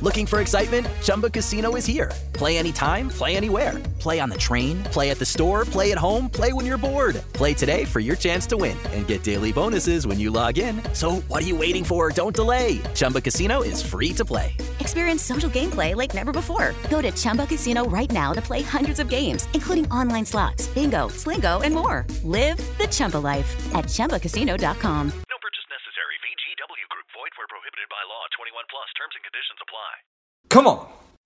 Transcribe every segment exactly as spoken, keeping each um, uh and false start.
Looking for excitement? Chumba Casino is here. Play anytime, play anywhere. Play on the train, play at the store, play at home, play when you're bored. Play today for your chance to win and get daily bonuses when you log in. So what are you waiting for? Don't delay. Chumba Casino is free to play. Experience social gameplay like never before. Go to Chumba Casino right now to play hundreds of games, including online slots, bingo, Slingo, and more. Live the Chumba life at Chumba Casino dot com. No purchase necessary. V G W Group. Void where prohibited by law. twenty-one plus. Terms and conditions apply. Come on.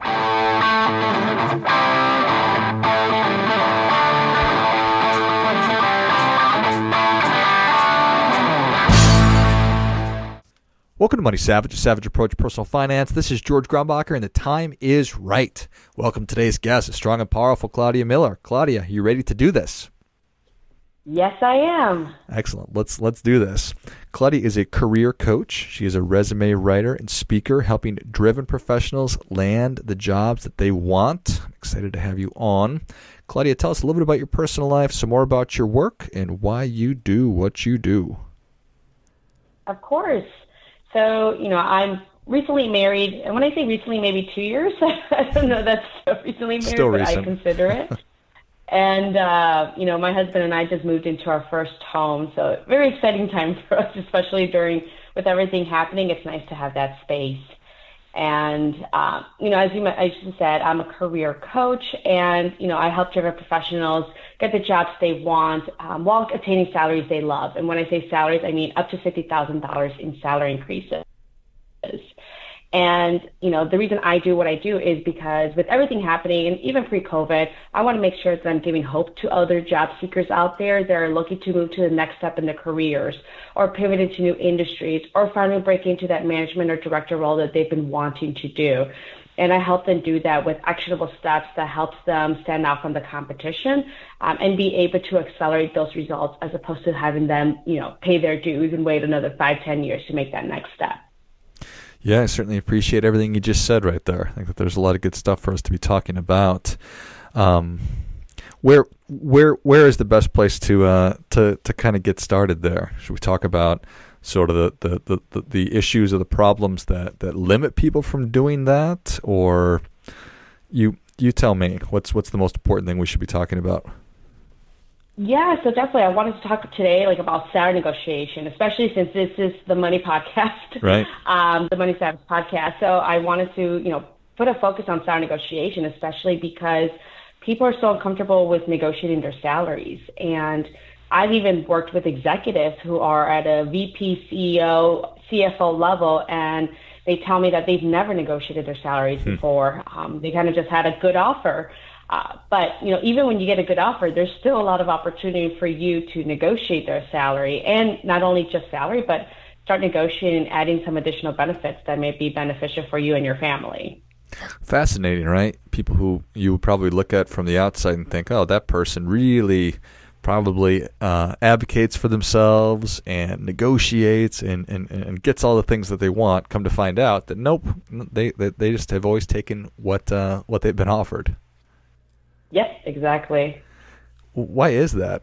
Welcome to Money Savage, a savage approach to personal finance. This is George Grumbacher, and the time is right. Welcome to today's guest, a strong and powerful Claudia Miller. Claudia, are you ready to do this? Yes, I am. Excellent. Let's let's do this. Claudia is a career coach. She is a resume writer and speaker, helping driven professionals land the jobs that they want. I'm excited to have you on. Claudia, tell us a little bit about your personal life, some more about your work, and why you do what you do. Of course. So, you know, I'm recently married, and when I say recently, maybe two years. I don't know, that's so recently married, Still but recent. I consider it. And, uh, you know, my husband and I just moved into our first home, so very exciting time for us, especially during, with everything happening. It's nice to have that space. And, uh, you know, as you, as you said, I'm a career coach, and, you know, I help driven professionals get the jobs they want um, while attaining salaries they love. And when I say salaries, I mean up to fifty thousand dollars in salary increases. And, you know, the reason I do what I do is because with everything happening, and even pre-COVID, I want to make sure that I'm giving hope to other job seekers out there that are looking to move to the next step in their careers, or pivot into new industries, or finally break into that management or director role that they've been wanting to do. And I help them do that with actionable steps that helps them stand out from the competition um, and be able to accelerate those results, as opposed to having them, you know, pay their dues and wait another five, ten years to make that next step. Yeah, I certainly appreciate everything you just said right there. I think that there's a lot of good stuff for us to be talking about. Um, where where where is the best place to uh, to to kind of get started there? Should we talk about sort of the, the, the, the issues or the problems that, that limit people from doing that? Or you you tell me, what's what's the most important thing we should be talking about? Yeah, so definitely I wanted to talk today like about salary negotiation, especially since this is the Money Podcast, right? um, the Money Savage Podcast. So I wanted to, you know, put a focus on salary negotiation, especially because people are so uncomfortable with negotiating their salaries. And I've even worked with executives who are at a V P, C E O, C F O level, and they tell me that they've never negotiated their salaries hmm. before. Um, they kind of just had a good offer. Uh, but, you know, even when you get a good offer, there's still a lot of opportunity for you to negotiate their salary, and not only just salary, but start negotiating and adding some additional benefits that may be beneficial for you and your family. Fascinating, right? People who you probably look at from the outside and think, oh, that person really probably uh, advocates for themselves and negotiates and, and, and gets all the things that they want, come to find out that nope, they they, they just have always taken what uh, what they've been offered. Yes, exactly. Why is that?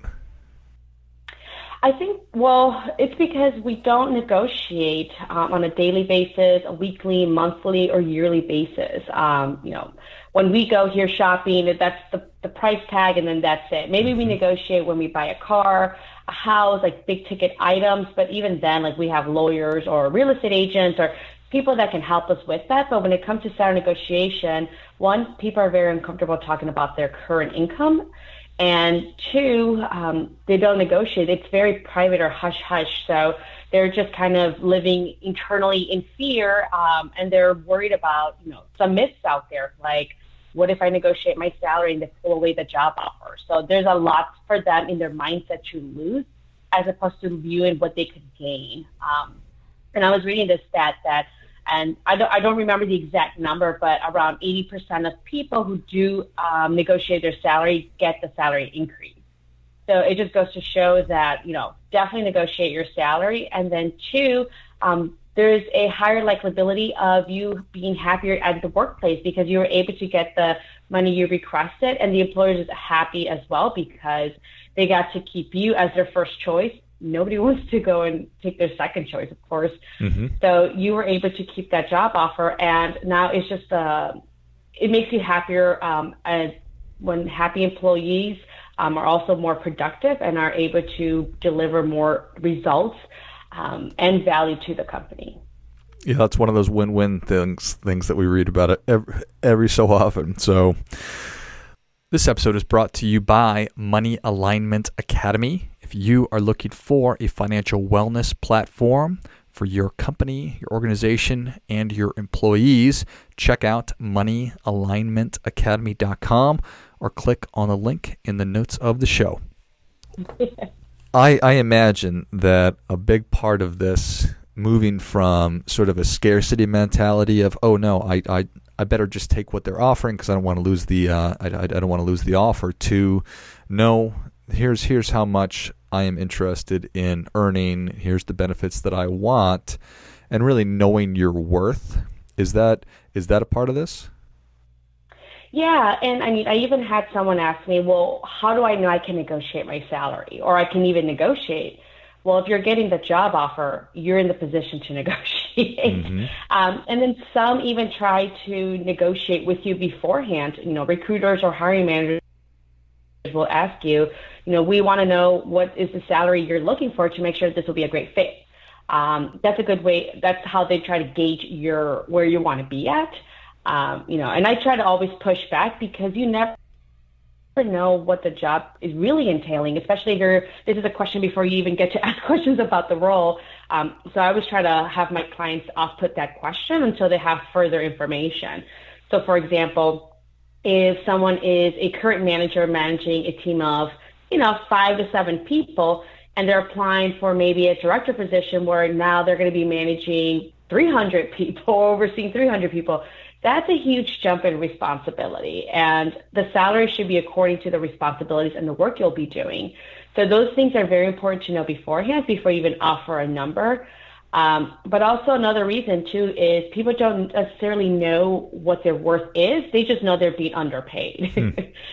I think, well, it's because we don't negotiate um, on a daily basis, a weekly, monthly, or yearly basis. Um, you know, when we go here shopping, that's the, the price tag, and then that's it. Maybe we negotiate when we buy a car, a house, like big ticket items, but even then, like we have lawyers or real estate agents or people that can help us with that. But when it comes to salary negotiation, one, people are very uncomfortable talking about their current income. And two, um, they don't negotiate. It's very private or hush-hush. So they're just kind of living internally in fear, um, and they're worried about, you know, some myths out there, like, what if I negotiate my salary and they pull away the job offer? So there's a lot for them in their mindset to lose, as opposed to viewing what they could gain. Um, and I was reading this stat that, and I don't, I don't remember the exact number, but around eighty percent of people who do um, negotiate their salary get the salary increase. So it just goes to show that, you know, definitely negotiate your salary. And then two, um, there's a higher likelihood of you being happier at the workplace because you were able to get the money you requested, and the employer is happy as well because they got to keep you as their first choice, nobody wants to go and take their second choice, of course. Mm-hmm. So you were able to keep that job offer, and now it's just uh, it makes you happier. Um, and when happy employees um, are also more productive and are able to deliver more results um, and value to the company. Yeah, that's one of those win-win things things that we read about it every, every so often. So this episode is brought to you by Money Alignment Academy. If you are looking for a financial wellness platform for your company, your organization, and your employees, check out money alignment academy dot com or click on the link in the notes of the show. I, I imagine that a big part of this, moving from sort of a scarcity mentality of, oh no, I I, I better just take what they're offering because I don't want to lose the uh, I, I don't want to lose the offer, to no, here's here's how much I am interested in earning, here's the benefits that I want, and really knowing your worth. Is that is that a part of this? Yeah, and I mean, I even had someone ask me, well, how do I know I can negotiate my salary, or I can even negotiate? Well, if you're getting the job offer, you're in the position to negotiate. Mm-hmm. Um, and then some even try to negotiate with you beforehand. You know, recruiters or hiring managers will ask you, you know, we want to know what is the salary you're looking for to make sure that this will be a great fit. Um, that's a good way. That's how they try to gauge your where you want to be at. Um, you know, and I try to always push back because you never know what the job is really entailing, especially if you're, this is a question before you even get to ask questions about the role. Um, so I always try to have my clients off-put that question until they have further information. So for example, if someone is a current manager managing a team of, you know, five to seven people, and they're applying for maybe a director position where now they're going to be managing three hundred people, overseeing three hundred people, that's a huge jump in responsibility, and the salary should be according to the responsibilities and the work you'll be doing. So those things are very important to know beforehand before you even offer a number. Um, but also another reason too is people don't necessarily know what their worth is. They just know they're being underpaid. Hmm.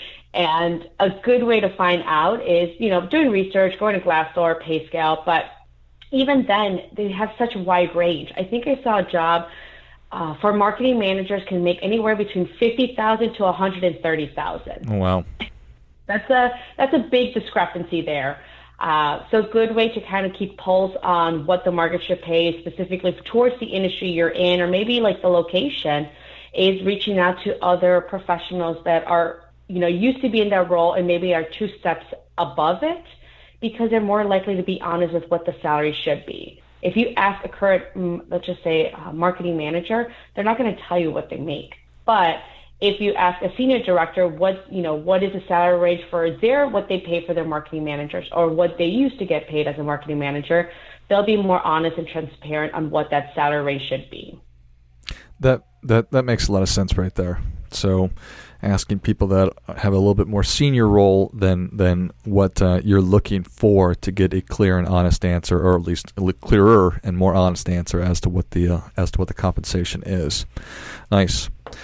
And a good way to find out is, you know, doing research, going to Glassdoor, PayScale, but even then they have such a wide range. I think I saw a job Uh, for marketing managers can make anywhere between fifty thousand dollars to one hundred thirty thousand dollars. Wow. That's a that's a big discrepancy there. Uh, so a good way to kind of keep pulse on what the market should pay specifically towards the industry you're in, or maybe like the location, is reaching out to other professionals that are, you know, used to be in that role and maybe are two steps above it, because they're more likely to be honest with what the salary should be. If you ask a current, let's just say, uh, marketing manager, they're not going to tell you what they make. But if you ask a senior director, what you know, what is the salary range for their what they pay for their marketing managers, or what they used to get paid as a marketing manager, they'll be more honest and transparent on what that salary range should be. That that that makes a lot of sense right there. So, asking people that have a little bit more senior role than than what uh, you're looking for to get a clear and honest answer, or at least a clearer and more honest answer as to what the uh, as to what the compensation is. Nice.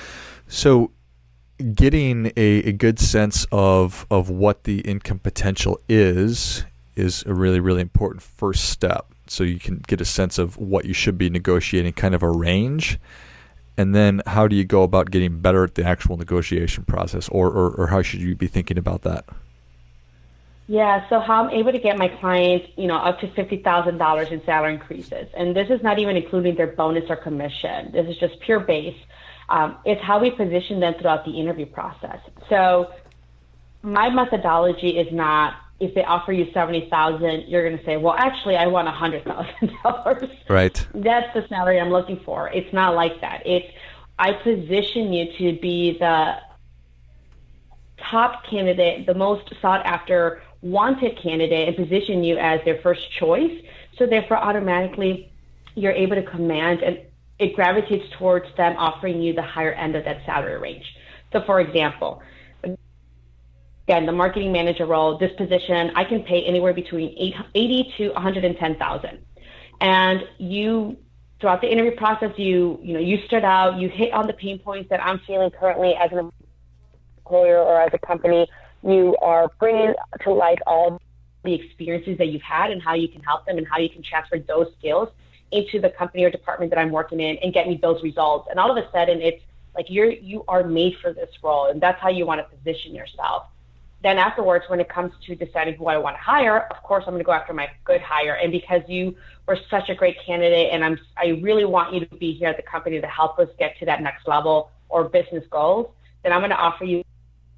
So, getting a, a good sense of of what the income potential is is a really really important first step. So you can get a sense of what you should be negotiating, kind of a range. And then how do you go about getting better at the actual negotiation process, or, or, or how should you be thinking about that? Yeah, so how I'm able to get my clients, you know, up to fifty thousand dollars in salary increases. And this is not even including their bonus or commission. This is just pure base. Um, it's how we position them throughout the interview process. So my methodology is not, if they offer you seventy thousand dollars, you're going to say, well, actually, I want one hundred thousand dollars. Right. That's the salary I'm looking for. It's not like that. It's, I position you to be the top candidate, the most sought after, wanted candidate, and position you as their first choice. So therefore, automatically, you're able to command, and it gravitates towards them offering you the higher end of that salary range. So for example, again, the marketing manager role, this position, I can pay anywhere between eighty to one hundred ten thousand. And you, throughout the interview process, you, you know, you stood out, you hit on the pain points that I'm feeling currently as an employer or as a company. You are bringing to light all the experiences that you've had and how you can help them and how you can transfer those skills into the company or department that I'm working in and get me those results. And all of a sudden, it's like you're you are made for this role, and that's how you want to position yourself. Then afterwards, when it comes to deciding who I want to hire, of course, I'm going to go after my good hire. And because you were such a great candidate, and I'm I really want you to be here at the company to help us get to that next level or business goals, then I'm going to offer you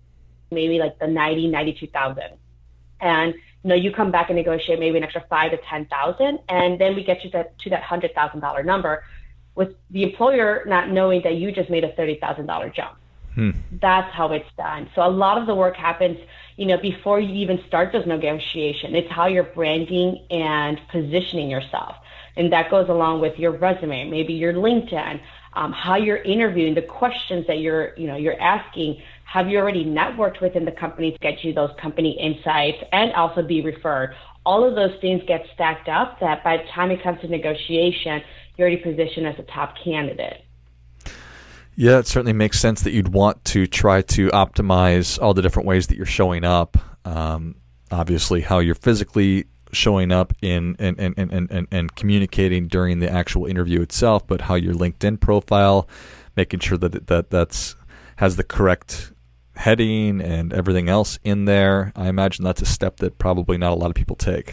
maybe like the ninety, ninety-two thousand. And you know, you come back and negotiate maybe an extra five to ten thousand, and then we get you that to that hundred thousand dollar number, with the employer not knowing that you just made a thirty thousand dollar jump. Hmm. That's how it's done. So a lot of the work happens, you know, before you even start those negotiations. It's how you're branding and positioning yourself, and that goes along with your resume, maybe your LinkedIn, um, how you're interviewing, the questions that you're, you know, you're asking. Have you already networked within the company to get you those company insights and also be referred? All of those things get stacked up that by the time it comes to negotiation, you're already positioned as a top candidate. Yeah, it certainly makes sense that you'd want to try to optimize all the different ways that you're showing up. Um, obviously, how you're physically showing up in and, and, and, and, and communicating during the actual interview itself, but how your LinkedIn profile, making sure that that that's has the correct heading and everything else in there. I imagine that's a step that probably not a lot of people take.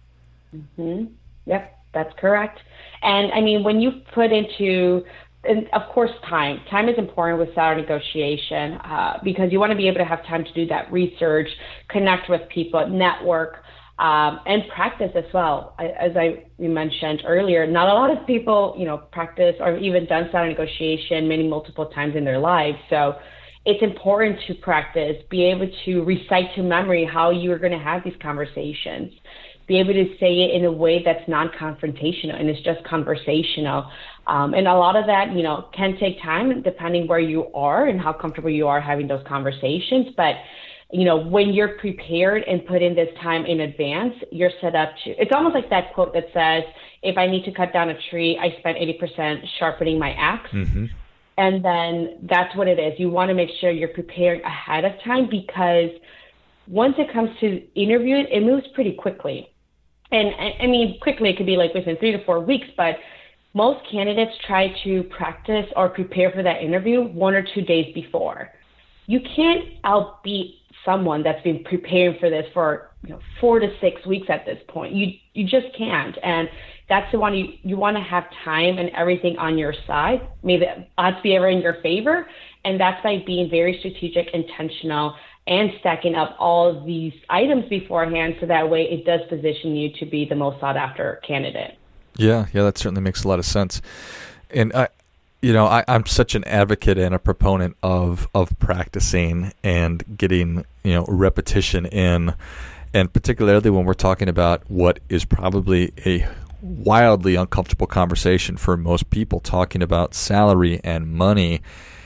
Mm-hmm. Yep, that's correct. And I mean, when you put into, and of course, time. Time is important with salary negotiation uh, because you want to be able to have time to do that research, connect with people, network, um, and practice as well. I, as I mentioned earlier, not a lot of people, you know, practice or even done salary negotiation many multiple times in their lives. So it's important to practice, be able to recite to memory how you are going to have these conversations, be able to say it in a way that's non-confrontational and it's just conversational. Um, and a lot of that, you know, can take time depending where you are and how comfortable you are having those conversations. But, you know, when you're prepared and put in this time in advance, you're set up to, it's almost like that quote that says, if I need to cut down a tree, I spend eighty percent sharpening my axe. Mm-hmm. And then that's what it is. You want to make sure you're preparing ahead of time because once it comes to interviewing, it moves pretty quickly. And I mean, quickly, it could be like within three to four weeks, but most candidates try to practice or prepare for that interview one or two days before. You can't outbeat someone that's been preparing for this for, you know, four to six weeks at this point. You you just can't. And that's the one you, you want to have time and everything on your side. May the odds be ever in your favor. And that's by being very strategic, intentional, and stacking up all of these items beforehand so that way it does position you to be the most sought after candidate. Yeah, yeah, that certainly makes a lot of sense. And I, you know, I, I'm such an advocate and a proponent of of practicing and getting, you know, repetition in, and particularly when we're talking about what is probably a wildly uncomfortable conversation for most people, talking about salary and money.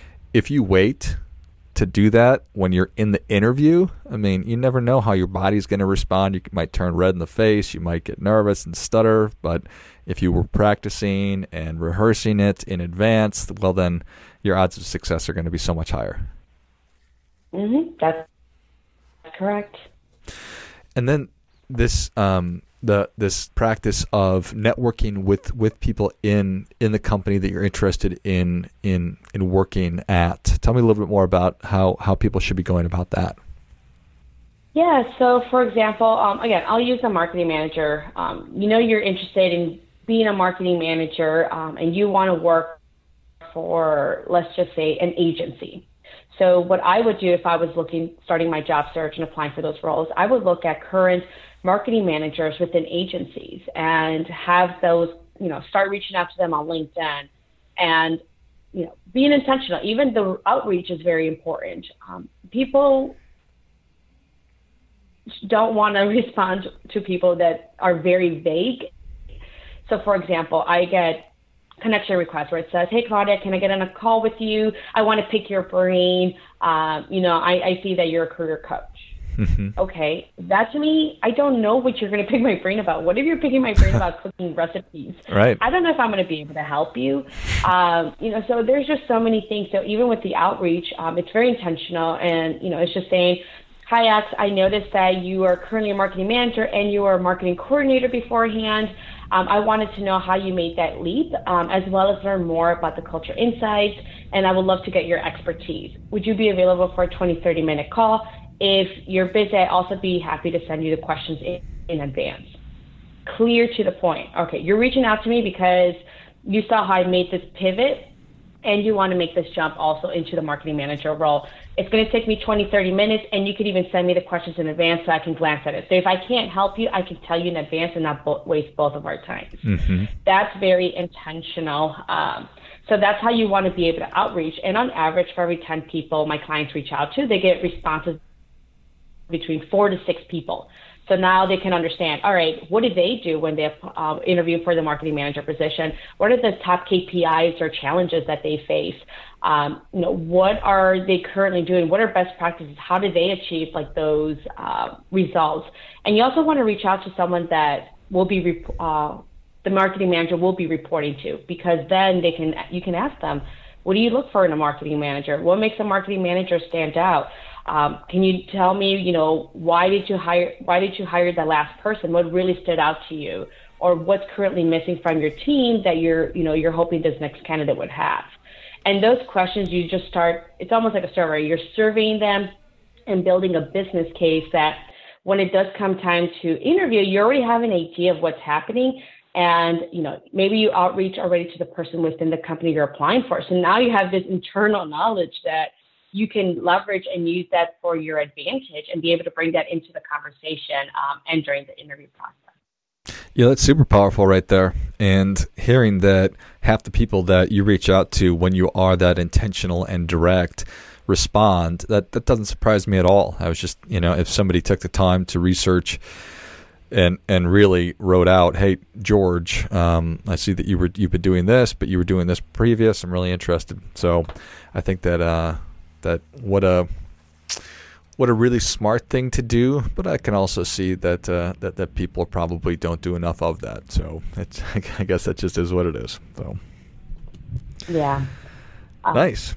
If you wait to do that when you're in the interview, I mean, you never know how your body's going to respond. You might turn red in the face, you might get nervous and stutter, but if you were practicing and rehearsing it in advance, well, then your odds of success are going to be so much higher. Mm-hmm. That's correct. And then this um, the this practice of networking with, with people in, in the company that you're interested in in in working at. Tell me a little bit more about how, how people should be going about that. Yeah, so for example, um, again, I'll use a marketing manager. Um, you know you're interested in being a marketing manager um, and you want to work for, let's just say, an agency. So what I would do if I was looking, starting my job search and applying for those roles, I would look at current marketing managers within agencies and have those, you know, start reaching out to them on LinkedIn and, you know, being intentional. Even the outreach is very important. Um, people don't want to respond to people that are very vague. So, for example, I get connection requests where it says, hey, Claudia, can I get on a call with you? I want to pick your brain. Um, you know, I, I see that you're a career coach. Mm-hmm. Okay, that to me, I don't know what you're going to pick my brain about. What if you're picking my brain about cooking recipes? Right. I don't know if I'm going to be able to help you. Um, you know, so there's just so many things. So even with the outreach, um, it's very intentional. And, you know, it's just saying, hi, X, I noticed that you are currently a marketing manager and you were a marketing coordinator beforehand. Um, I wanted to know how you made that leap, um, as well as learn more about the culture insights, and I would love to get your expertise. Would you be available for a twenty, thirty minute call? If you're busy, I'd also be happy to send you the questions in, in advance. Clear to the point. Okay, you're reaching out to me because you saw how I made this pivot and you want to make this jump also into the marketing manager role. It's going to take me twenty, thirty minutes, and you could even send me the questions in advance so I can glance at it. So if I can't help you, I can tell you in advance and not bo- waste both of our times. Mm-hmm. That's very intentional. Um, so that's how you want to be able to outreach. And on average, for every ten people my clients reach out to, they get responses between four to six people. So now they can understand, all right, what do they do when they uh, interview for the marketing manager position? What are the top K P Is or challenges that they face? Um, you know, what are they currently doing? What are best practices? How do they achieve like those uh, results? And you also want to reach out to someone that will be rep- uh, the marketing manager will be reporting to, because then they can you can ask them, what do you look for in a marketing manager? What makes a marketing manager stand out? Um, can you tell me, you know, why did you hire, why did you hire the last person? What really stood out to you? Or what's currently missing from your team that you're, you know, you're hoping this next candidate would have? And those questions, you just start, it's almost like a survey. You're surveying them and building a business case that when it does come time to interview, you already have an idea of what's happening. And, you know, maybe you outreach already to the person within the company you're applying for. So now you have this internal knowledge that you can leverage and use that for your advantage and be able to bring that into the conversation um, and during the interview process. Yeah, that's super powerful right there. And hearing that half the people that you reach out to when you are that intentional and direct respond, that, that doesn't surprise me at all. I was just, you know, if somebody took the time to research and and really wrote out, hey, George, um, I see that you were, you've been doing this, but you were doing this previous. I'm really interested. So I think that uh, that what a what a really smart thing to do, but I can also see that uh, that that people probably don't do enough of that. So it's, I guess that just is what it is. So yeah, uh, nice.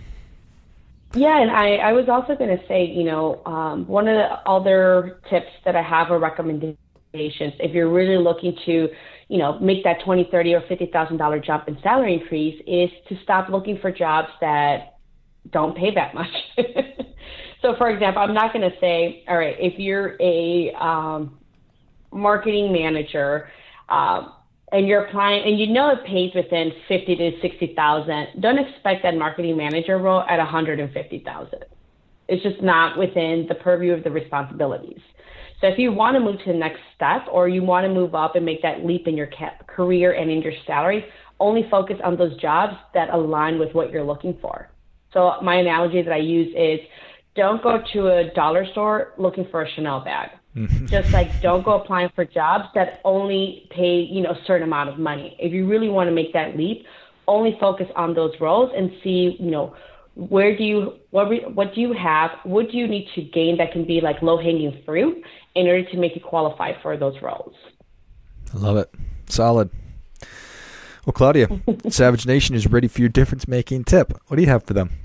Yeah, and I, I was also going to say, you know, um, one of the other tips that I have or recommendations, if you're really looking to, you know, make that twenty, thirty, or fifty thousand dollars jump in salary increase, is to stop looking for jobs that don't pay that much. So, for example, I'm not going to say, all right, if you're a um, marketing manager um, and you're applying and you know it pays within fifty to sixty thousand, don't expect that marketing manager role at one hundred fifty thousand. It's just not within the purview of the responsibilities. So if you want to move to the next step, or you want to move up and make that leap in your ca- career and in your salary, only focus on those jobs that align with what you're looking for. So my analogy that I use is, don't go to a dollar store looking for a Chanel bag. Just like don't go applying for jobs that only pay, you know, a certain amount of money. If you really want to make that leap, only focus on those roles and see, you know, where do you, what, what do you have? What do you need to gain that can be like low hanging fruit in order to make you qualify for those roles? I love it. Solid. Well, Claudia, Savage Nation is ready for your difference making tip. What do you have for them?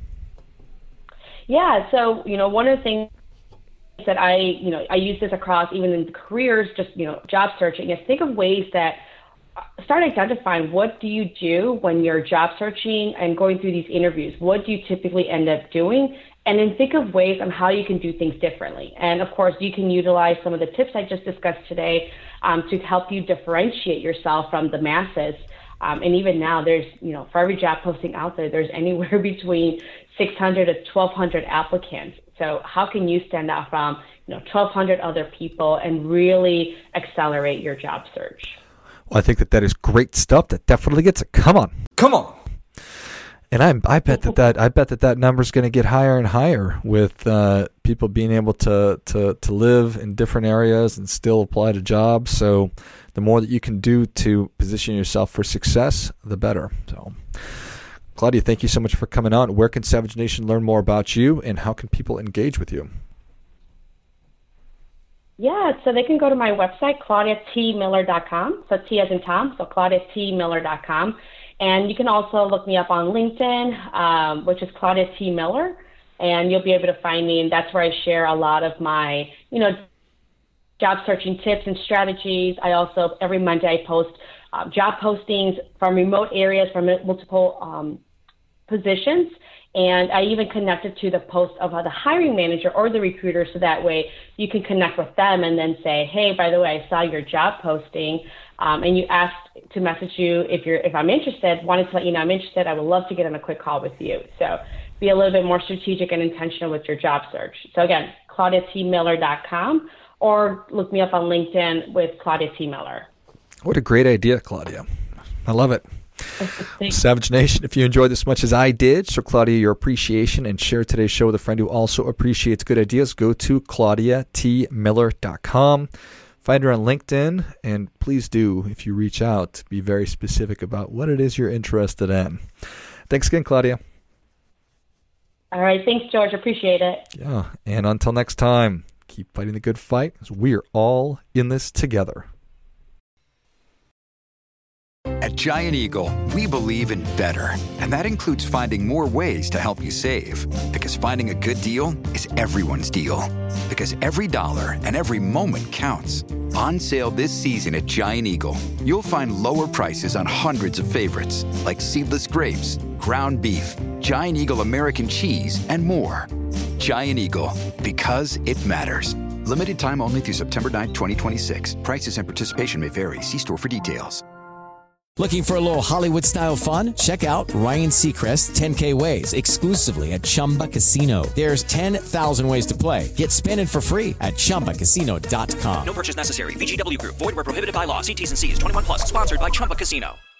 Yeah. So, you know, one of the things that I, you know, I use this across even in careers, just, you know, job searching, is think of ways that start identifying what do you do when you're job searching and going through these interviews. What do you typically end up doing? And then think of ways on how you can do things differently. And of course, you can utilize some of the tips I just discussed today um, to help you differentiate yourself from the masses. Um, and even now, there's, you know, for every job posting out there, there's anywhere between six hundred to twelve hundred applicants. So how can you stand out from, you know, twelve hundred other people and really accelerate your job search? Well, I think that that is great stuff. That definitely gets it. Come on, come on. And I, I bet that that I bet that that number is going to get higher and higher with uh, people being able to, to to live in different areas and still apply to jobs. So the more that you can do to position yourself for success, the better. So, Claudia, thank you so much for coming on. Where can Savage Nation learn more about you, and how can people engage with you? Yeah, so they can go to my website, claudia t miller dot com. So T as in Tom, so claudia t miller dot com. And you can also look me up on LinkedIn, um, which is Claudia T. Miller. and you'll be able to find me. And that's where I share a lot of my, you know, job searching tips and strategies. I also, every Monday, I post uh, job postings from remote areas, from multiple um, positions. And I even connected to the post of uh, the hiring manager or the recruiter, so that way you can connect with them and then say, hey, by the way, I saw your job posting, um, and you asked to message you if you're if I'm interested. Wanted to let you know I'm interested. I would love to get on a quick call with you. So be a little bit more strategic and intentional with your job search. So again, claudia t miller dot com, or look me up on LinkedIn with Claudia T. Miller. What a great idea, Claudia. I love it. Savage Nation, if you enjoyed this as much as I did, show Claudia your appreciation and share today's show with a friend who also appreciates good ideas. Go to claudia t miller dot com. Find her on LinkedIn, and please do, if you reach out, be very specific about what it is you're interested in. Thanks again, Claudia. All right. Thanks, George. Appreciate it. Yeah. And until next time, keep fighting the good fight, because we're all in this together. At Giant Eagle, we believe in better, and that includes finding more ways to help you save. Because finding a good deal is everyone's deal. Because every dollar and every moment counts. On sale this season at Giant Eagle, you'll find lower prices on hundreds of favorites, like seedless grapes, ground beef, Giant Eagle American cheese, and more. Giant Eagle, because it matters. Limited time only through September ninth, twenty twenty-six. Prices and participation may vary. See store for details. Looking for a little Hollywood-style fun? Check out Ryan Seacrest's ten K Ways exclusively at Chumba Casino. There's ten thousand ways to play. Get spinning for free at chumba casino dot com. No purchase necessary. V G W Group. Void where prohibited by law. See T's and C's. twenty-one plus. Sponsored by Chumba Casino.